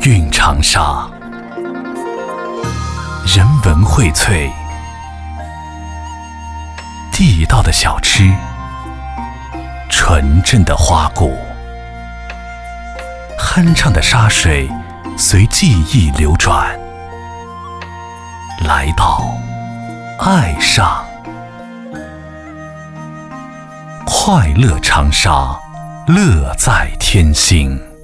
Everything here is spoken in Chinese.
韵长沙，人文荟萃，地道的小吃，纯正的花果，酣畅的沙水随记忆流转，来到爱上快乐长沙，乐在天心。